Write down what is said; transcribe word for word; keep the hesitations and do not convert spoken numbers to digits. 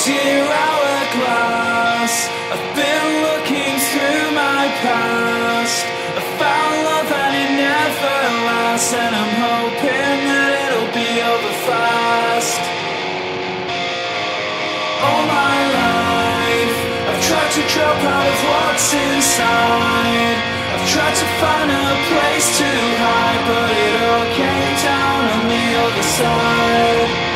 Dear hourglass, I've been looking through my past. I found love and it never lasts, and I'm hoping that it'll be over fast. All my life, I've tried to drop out of what's inside. I've tried to find a place to hide, but it all came down on the other side.